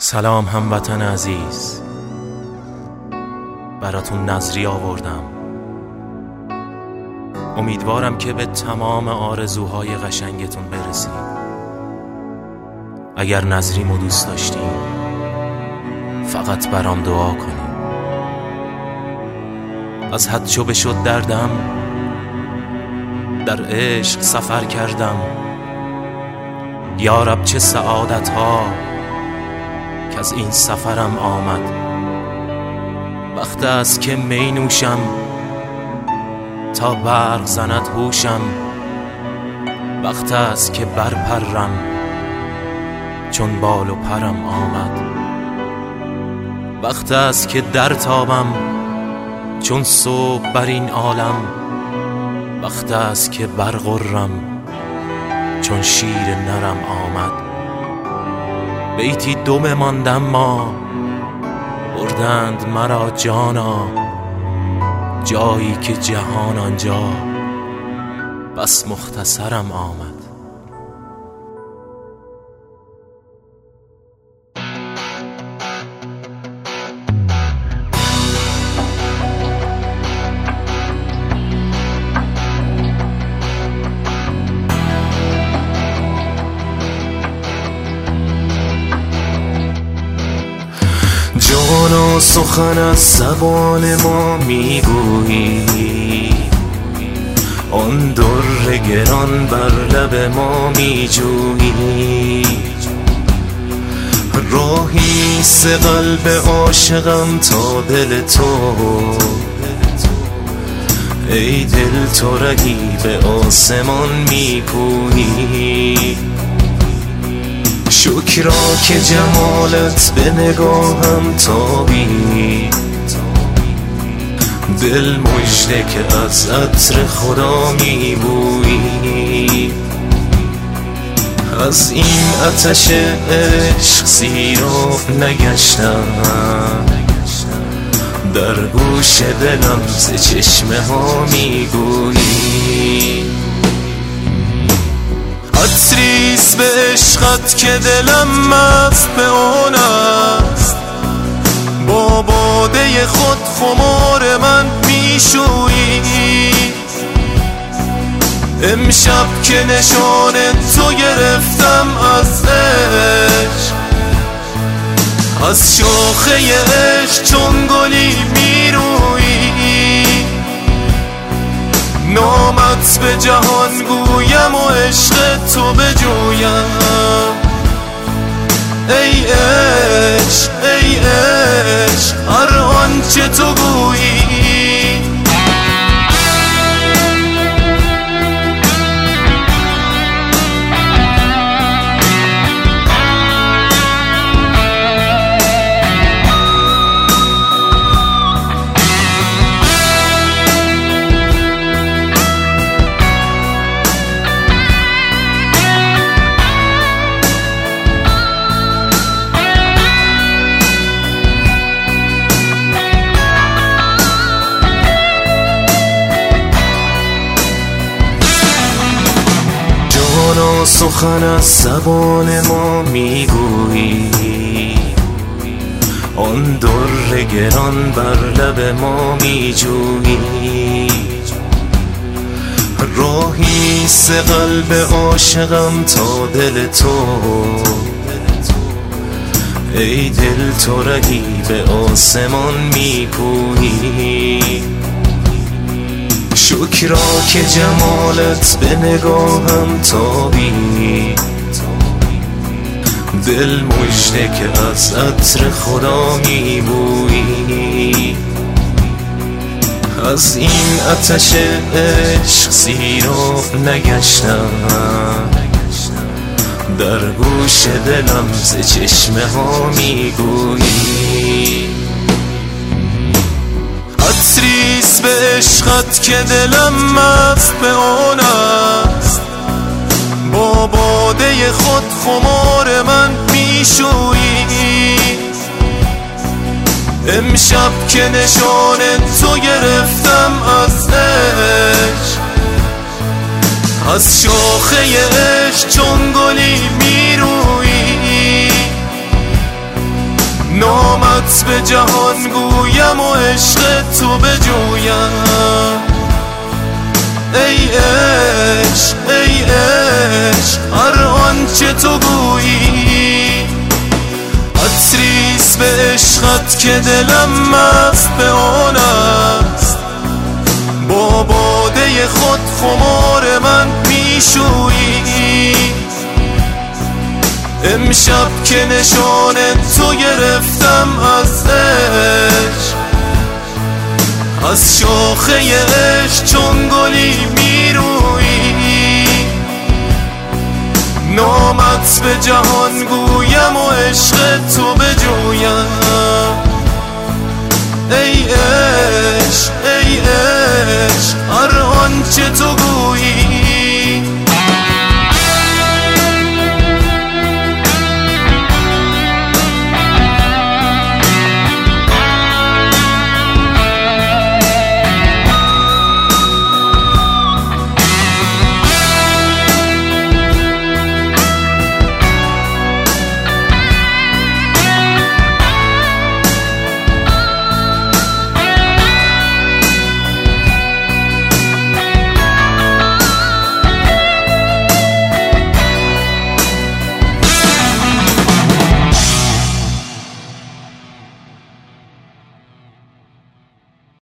سلام هموطن عزیز، براتون نظری آوردم. امیدوارم که به تمام آرزوهای قشنگتون برسید. اگر نظریمو دوست داشتین فقط برام دعا کنین. از حد چو بشد دردم، در عشق سفر کردم. یا رب چه سعادت ها که از این سفرم آمد. وقت است که می نوشم تا برق زند هوشم. وقت است که برپرم چون بال و پرم آمد. وقت است که در تابم چون صبح بر این عالم. وقت است که برغرم چون شیر نرم آمد. بیتی دم ماندم ما، بردند مرا جانا. جایی که جهان آنجا بس مختصرم آمد. جانا سخن از زبان ما میگویی، آن در گران بر لب ما میجویی. راهی ز قلب عاشقم تا دل تو، ای دل تو رهی به آسمان میپویی. شکرا که جمالت به نگاهم تابی، دل مژده که از عطر خدا میبویی. از این آتش عشق سیراب نگشتم، در گوش دلم ز چشمه ها میگویی. عطریست به عشقت که دلم مست به آن است، با باده خود خمار من میشویی. امشب که نشان تو گرفتم از عشق، از شاخه عشق چون گلی میرویی. نامت به جهان گویم و عشق تو بجویم. ای عشق ای عشق هر آنچه تو گویی. سخن از زبان ما میگویی، آن در گران بر لب ما میجویی. راهی ز قلب عاشقم تا دل تو، ای دل تو رهی به آسمان میپویی. شکرا که جمالت به نگاهم تابی، دل مژده که از عطر خدا میبویی. از این آتش عشق سیراب نگشتم، در گوش دلم ز چشمه ها میگویی. عطریست به عشقت که دلم مست به آن است، با باده خود خمار من میشویی. امشب که نشان تو گرفتم از عشق، از شاخه عشق چون گلی میرویی. نامت به جهان گویم و عشق تو بجویم. ای عشق ای عشق هر آنچه تو گویی، عطریست به عشقت که دلم مست به آن است. با باده خود خمار من میشویی، امشب که نشان تو گرفتم از عشق، از شاخه عشق چون گلی میرویی. نامت به جهان گویم و عشق تو بجویم. ای عشق ای عشق هر آنچه تو